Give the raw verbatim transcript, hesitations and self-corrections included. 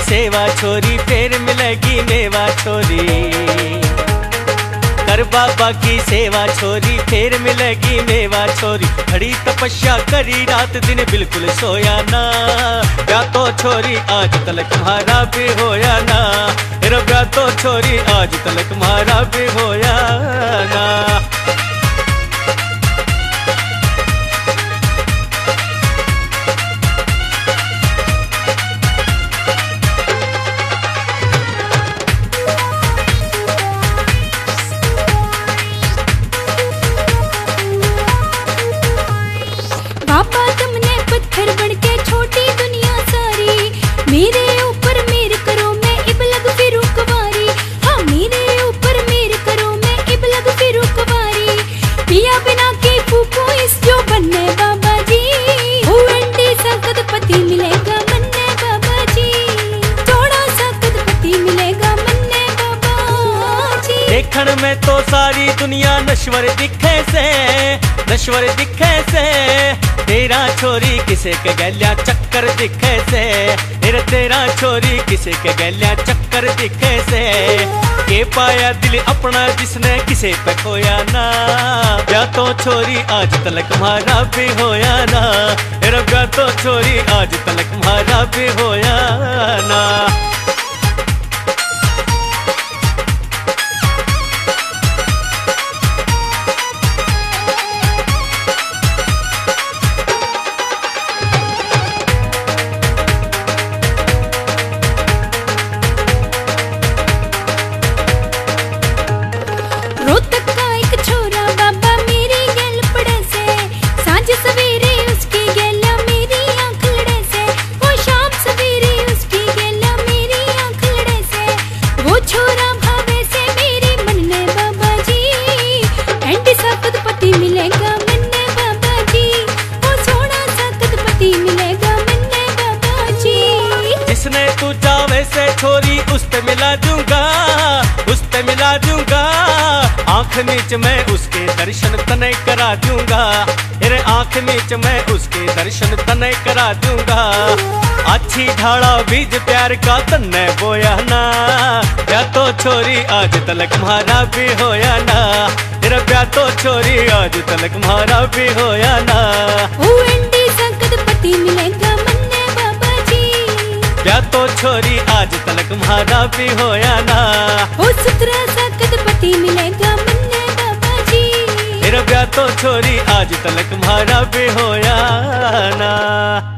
सेवा छोरी, फिर मिलेगी मेवा छोरी। कर बाबा की सेवा छोरी, फिर मिलेगी मेवा छोरी। खड़ी तपस्या करी रात दिन बिल्कुल सोया ना, ब्याह तो छोरी आज तलक मारा भी होया ना। मेरा ब्याह तो छोरी आज तलक मारा भी होया ना। पापा तुमने पत्थर बनके छोटी दुनिया सारी, मेरे ऊपर मेर करो मैं इब लग फिरू कुंवारी। हाँ मेरे ऊपर मेर करो मैं इब लग फिरू कुंवारी। पिया बिना के फूको इस जो बनने बाबा जी, वो अंडे सा कदपति मिलेगा मन्ने बाबा जी। थोड़ा सा कदपति मिलेगा मन्ने बाबा जी। देखण में तो सारी दुनिया नश्वर दिखे से, नश्वर दिखे से। तेरा छोरी किसे के गैलिया चक्कर दिखे से, तेरे तेरा छोरी किसे के गैलिया चक्कर दिखे से। के पाया दिल अपना जिसने किसे पे खोया ना, ब्याह तो छोरी आज तलक मारा भी होया ना। तेरा ब्याह तो छोरी आज तलक मारा भी होया ना। जिसने तू जावे से छोरी उस पे मिला दूंगा, उस पे मिला दूंगा। आंख नीच मैं उसके दर्शन तने करा दूंगा, तेरे आंख नीच मैं उसके दर्शन तने करा दूंगा। अच्छी ढाड़ा बीज प्यार का तन्ने बोया ना, ब्याह तो छोरी आज तलक मारा भी होया ना। तेरा ब्याह तो छोरी आज तलक मारा भी होया ना। ओ अंडी सा कदपति मिलेगा मन्ने बाबा जी, ब्याह तो छोरी आज तलक मारा भी होया ना। ओ सुथरा सा कदपति मिलेगा मन्ने बाबा जी, तेरा ब्याह तो छोरी आज तलक मारा भी होया ना।